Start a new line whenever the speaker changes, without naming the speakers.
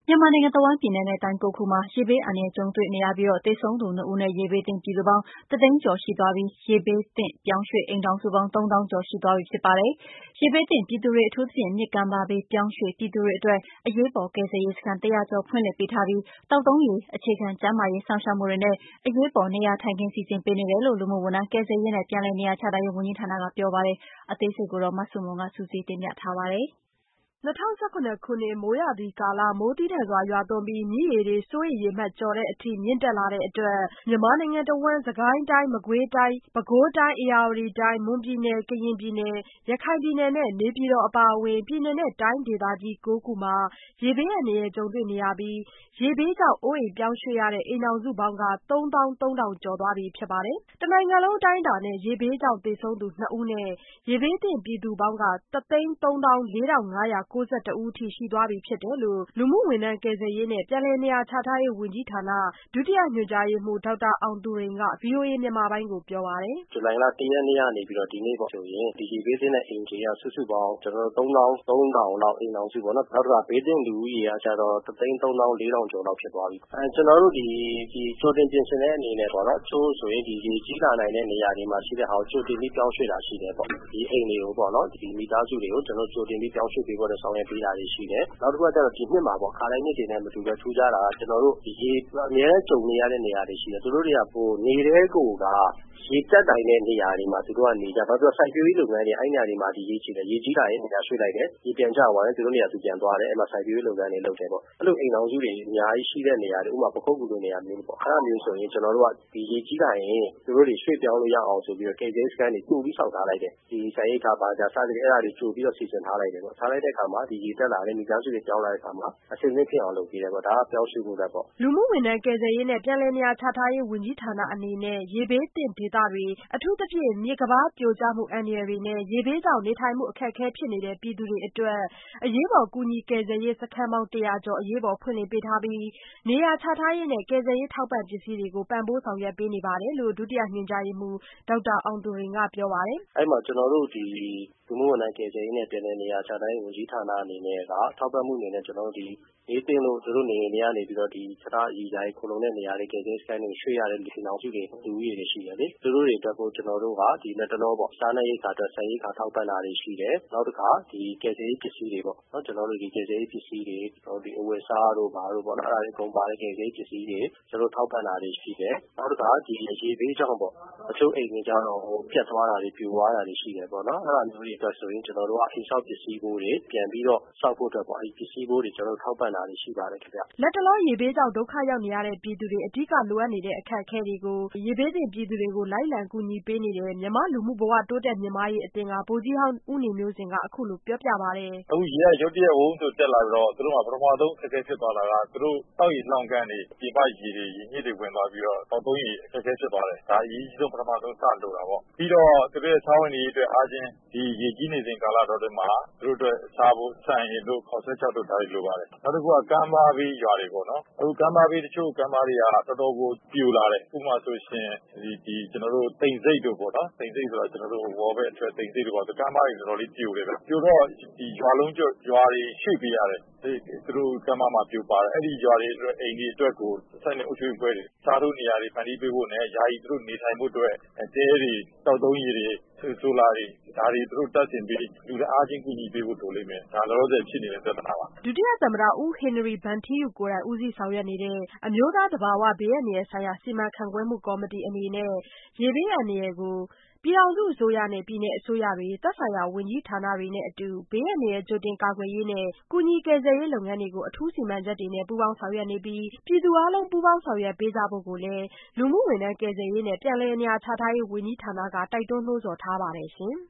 မြန်မာနိုင်ငံတဝှမ်းပြည်နယ်နဲ့တိုင်း 9 ခုမှာရေဘေးအန္တရာယ်ကြုံတွေ့နေရပြီးသေဆုံးသူ 2 ဦးနဲ့ရေဘေးသင့်ပြည်သူပေါင်း 1 သိန်းကျော်ရှိသွားပြီး ရေဘေးသင့်ပြောင်းရွှေ့အိမ်ထောင်စုပေါင်း 3 သောင်းကျော်ရှိသွားပြီဖြစ်ပါတယ်။ ရေဘေးသင့်ပြည်သူတွေအထူးသဖြင့်မြစ်ကမ်းပါးဘေးပြောင်းရွှေ့ပြည်သူတွေအတွက် အရေးပေါ်ကယ်ဆယ်ရေးစခန်း 100 ကျော်ဖွင့်လှစ်ပေးထားပြီး သောက်သုံးရေ၊ အခြေခံကျန်းမာရေးစောင့်ရှောက်မှုတွေနဲ့ အရေးပေါ်နေရာထိုင်ခင်းစီစဉ်ပေးနေတယ်လို့ လူမှုဝန်ထမ်းကယ်ဆယ်ရေးနဲ့ပြန်လည်နေရာချထားရေးဝန်ကြီးဌာနကပြောပါတယ်။ အသေးစိတ်ကိုမဆုမွန် စုစည်းတင်ပြထားပါတယ်။
၂၀၁၇ ခုနှစ် မိုးရာသီကာလ မိုးသည်းထန်စွာရွာသွန်းပြီး မြစ်ရေတွေ စိုးရိမ်ရေမှတ်ကျော်တဲ့အထိ မြင့်တက်လာတဲ့အတွက် မြန်မာနိုင်ငံတဝှမ်း စစ်ကိုင်းတိုင်း၊ မကွေးတိုင်း၊ ပဲခူးတိုင်း၊ ဧရာဝတီတိုင်း၊ မွန်ပြည်နယ်၊ ကရင်ပြည်နယ်၊ ရခိုင်ပြည်နယ်နဲ့ နေပြည်တော်အပါအဝင် ပြည်နယ်နဲ့တိုင်းဒေသကြီး 9 ခုမှာ ရေဘေးအန္တရာယ်ကြုံတွေ့နေရပြီး ရေဘေးကြောင့်အိုးအိမ်ပြောင်းရွှေ့ရတဲ့ အိမ်ထောင်စုပေါင်း 3 သောင်း 3 ထောင်ကျော်သွားပြီဖြစ်ပါတယ်။ တနိုင်ငံလုံးအတိုင်းအတာနဲ့ ရေဘေးကြောင့်သေဆုံးသူ 2 ဦးနဲ့ ရေဘေးသင့်ပြည်သူပေါင်း 1 သိန်း 3 သောင်း 4 ထောင် 5 ရာ 9 1 ဦးအထိရှိသွားပြီဖြစ်တယ်လို့ လူမှုဝန်ထမ်းကယ်ဆယ်ရေးနဲ့ပြန်လည်နေရာချထားရေးဝန်ကြီးဌာန ဒုတိယညွှန်ကြားရေးမှူး ဒေါက်တာအောင်သူရိန်က ဗွီအိုအေမြန်မာပိုင်းကိုပြောပါတယ်
။ ဇူလိုင်လ 1 ရက်နေ့ကနေပြီးတော့ဒီနေ့ဆိုရင် ဒီရေဘေးသင့်တဲ့အိမ်ခြေကစုစုပေါင်း 3 သောင်း 3 ထောင်လောက်အိမ်ထောင်စုပေါ့နော်။ နောက်တခါဘေးသင့်လူဦးရေကကျတော့ 1 သိန်း 3 သောင်း 4 ထောင်ကျော်လောက်ဖြစ်သွားပြီ။ ကျွန်တော်တို့ဒီကြိုတင်ပြင်ဆင်တဲ့အနေနဲ့ပေါ့နော် တချို့ဆိုရင်ဒီရေကြီးလာနိုင်တဲ့နေရာတွေမှာရှိတဲ့ဟာကိုကြိုတင်ပြီးပြောင်းရွှေ့တာရှိတယ်ပေါ့။ ဒီအိမ်တွေကိုပေါ့နော် ဒီမိသားစုတွေကိုကျွန်တော်တို့ကြိုတင်ပြီးပြောင်းရွှေ့ပေးဖို့ဆောင်ရွက်ပေးတာတွေရှိတယ်။ နောက်တခုကကျတော့ဒီနှစ်မှာပေါ့ခါတိုင်းနှစ်တွေနဲ့မတူပဲထူးခြားတာကကျွန်တော်တို့ဒီရေအများနဲ့ကြုံနေရတဲ့နေရာတွေရှိတယ်။ သူတို့တွေကနေတဲ့ကိုကရေတက်နိုင်တဲ့နေရာတွေမှာသူတို့ကနေကြဘာလို့စိုက်ပျိုးရေးလုပ်ငန်းတွေအဲ့နေရာတွေမှာဒီရေကြီးတယ်ရေကြီးလာရင်နေရာရွှေ့လိုက်တယ်ရေပြန်ကျသွားရင်သူတို့နေရာသူပြန်သွားတယ်အဲ့မှာစိုက်ပျိုးရေးလုပ်ငန်းတွေလုပ်တယ်ပေါ့အဲ့လိုအိမ်ထောင်စုတွေအများကြီးရှိတဲ့နေရာတွေဥပမာပခုက္ကူလိုနေရာမျိုးပေါ့အဲ့ဒါမျိုးဆိုရင်ကျွန်တော်တို့ကဒီရေကြီးလာရင်သူတို့တွေရွှေ့ပြောင်းလို့ရအောင်ဆိုပြီးတော့ကယ်ဆယ်ရေးစခန်းတွေပို့ပြီးဆောက်ထားလိုက်တယ်ဒီဆန်ရိက္ခာပါကြစသဖြင့်အဲ့ဒါတွေကြိုပြီးတော့စီစဉ်ထားလိုက်တယ်ပေါ့ထားလိုက်တဲ့အခါမှာဒီရေတက်လာတယ်မိသားစုတွေပြောင်းလာတဲ့အခါမှာအဆင်သင့်ဖြစ်အောင်လုပ်ပေးတယ်ပေါ့ဒါကပြောင်းရွှေ့ဖို့အတွက်ပေါ့
လူမှုဝန်ထမ်းကယ်ဆယ်ရေးနဲ့ပြန်လည်နေရာချထားရေးဝန်ကြီးဌာနအနေနဲ့ရေဘေးသင့်ဒေသတွေအထူးသဖြင့်မြစ်ကမ်းပါးပြိုကျမှုအန္တရာယ်တွေနဲ့ရေဘေးကြောင့်နေထိုင်မှုအခက်အခဲဖြစ်နေတဲ့ပြည်သူတွေအတွက် အရေးပေါ်ကူညီကယ်ဆယ်ရေးစခန်းပေါင်း 100 ကျော်အရေးပေါ်ဖွင့်လှစ်ပေးထားပြီး နေရာချထားရေးနဲ့ကယ်ဆယ်ရေးထောက်ပံ့ပစ္စည်းတွေကိုပံ့ပိုးဆောင်ရွက်ပေးနေပါတယ်လို့ ဒုတိယညွှန်ကြားရေးမှူး ဒေါက်တာအောင်သူရိန်ကပြောပါတယ်
အဲ့မှာကျွန်တော်တို့ဒီလူမှုဝန်ထမ်းကယ်ဆယ်ရေးနဲ့ပြန်လည်နေရာချထားရေးဝန်ကြီးဌာနအနေနဲ့ကထောက်ပံ့မှုအနေနဲ့ကျွန်တော်တို့ဒီဘေးသင့်လို့သူတို့နေအိမ်တွေကနေပြီးတော့ဒီတခြားအရာခိုလုံတဲ့နေရာတွေကယ်ဆယ်ရေးစခန်းတွေရွှေ့ရတဲ့အိမ်ထောင်စုတွေလူဦးရေတွေရှိတယ်လေသူတို့တွေအတွက်ကိုကျွန်တော်တို့ကဒီလက်တလောပေါ့စားနပ်ရိက္ခာအတွက်ဆန်ရိက္ခာထောက်ပံ့တာတွေရှိတယ်နောက်တခါဒီကယ်ဆယ်ရေးပစ္စည်းတွေပေါ့နော်ကျွန်တော်တို့ဒီကယ်ဆယ်ရေးပစ္စည်းတွေဒီအဝတ်အစားတို့ဘာတို့ပေါ့နော်အဲ့ဒါတွေအကုန်ပါတဲ့ကယ်ဆယ်ရေးပစ္စည်းတွေကျွန်တော်ထောက်ပံ့တာတွေရှိတယ်နောက်တခါဒီရေဘေးကြောင့်ပေါ့တချို့အိမ်တွေကြောင့်ပြတ်သွားတာတွေပြိုသွားတာတွေရှိတယ်ပေါ့နော်အဲ့ဒါမျိုးတွေအတွက်ဆိုရင်ကျွန်တော်တို့ကအိမ်ဆောက်ပစ္စည်းဘိုးတွေပြန်ပြီးတော့ဆောက်ဖို့အတွက်ပေါ့အဲ့ပစ္စည်းဘိုးတွေကျွန်တော်ထောက်ပံ့တာတွေရှိပါတယ်ခင်ဗျ
လက်တလောရေဘေးကြောင့်ဒုက္ခရောက်နေရတဲ့ပြည်သူတွေအဓိကလိုအပ်နေတဲ့အခက်အခဲတွေကိုရေဘေးသင့်ပြည်သူတွေကိုလိုက်လံကူညီပေးနေတဲ့မြန်မာလူမှုဘဝတိုးတက်မြင့်မားရေးအသင်းကဗိုလ်ကြီးဟောင်းဦးနေမျိုးဇင်ကအခုလိုပြောပြပါတယ်
အခုရေကရုတ်တရက်ဝုန်းဆိုတက်လာတော့သူတို့ကပထမဆုံးအခက်အခဲဖြစ်သွားတာကသူတို့တောက်ရေလောင်ကန်တွေပြင်ပရေတွေရေမြစ်တွေဝင်သွားပြီးတော့တောက်သုံးရေအခက်အခဲဖြစ်သွားတယ်ဒါအရေးကြီးဆုံးပထမဆုံးစလိုတာပေါ့ပြီးတော့သူတို့ရဲ့စားဝတ်နေရေးအတွက်အားချင်းဒီရေကြီးနေစဉ်ကာလတော်တွေမှာသူတို့အတွက်စားဖို့ဆန်ရည်တို့ခေါက်ဆွဲခြောက်တို့ဒါတွေလိုပါတယ်နောက်တစ်ခုကကမ်းပါးဘေးရွာတွေပေါ့နော်အခုကမ်းပါးဘေးတချို့ကမ်းပါးတွေကတော်တော်ကိုပြိုလာတယ်ဥပမာဆိုရှင်ဒီကျွန်တော်တို့တိမ်စိတ်တို့ပေါ့နော်တိမ်စိတ်ဆိုတာကျွန်တော်တို့ဝေါ်ဘက်အထွက်တိမ်စိတ်တို့ပေါ့ကမ်းပါးတွေတော်တော်လေးပြိုတယ်ဗျပြိုတော့ဒီရွာလုံးကျွတ်ရွာတွေရွှေ့ပေးရတယ်သူတို့ကမ်းပါးမှာပြိုပါတယ်အဲ့ဒီရွာတွေအတွက်အိမ်တွေအတွက်ကိုဆက်နေအုပ်ချုပ်ရေးပွဲတွေစားလို့နေရာတွေဖန်တီးပေးဖို့နဲ့ယာယီသူတို့နေထိုင်ဖို့အတွက်တဲတွေတောက်သုံးရေတွေဆိုလာတွေဒါတွေသူတို့တပ်ဆင်ပြီးလူတွေအားချင်းကူညီပေးဖို့လိုလိမ့်မယ်ဒါလောလောဆယ်ဖြစ်နေတဲ့ပြဿနာပါ
ဒုတိယသမ္မတဦးဟင်နရီဗန်ထီးယူကိုယ်တိုင်ဦးစီးဆောင်ရွက်နေတဲ့အမျိုးသားသဘာဝဘေးအန္တရာယ်ဆိုင်ရာစီမံခန့်ခွဲမှုကော်မတီအနေနဲ့ရေဘေးအန္တရာယ်ကိုပြည်ထောင်စုအစိုးရနဲ့ပြည်နယ်အစိုးရတွေသက်ဆိုင်ရာဝန်ကြီးဌာနတွေနဲ့အတူဘေးအန္တရာယ်ကြိုတင်ကာကွယ်ရေးနဲ့ကူညီကယ်ဆယ်ရေးလုပ်ငန်းတွေကိုအထူးစီမံချက်တွေနဲ့ပူးပေါင်းဆောင်ရွက်နေပြီးပြည်သူအားလုံးပူးပေါင်းဆောင်ရွက်ပေးကြဖို့ကိုလည်းလူမှုဝန်ထမ်းကယ်ဆယ်ရေးနဲ့ပြန်လည်နေရာချထားရေးဝန်ကြီးဌာနကတိုက်တွန်းနှိုးဆော်ထားပါတယ်ရှင်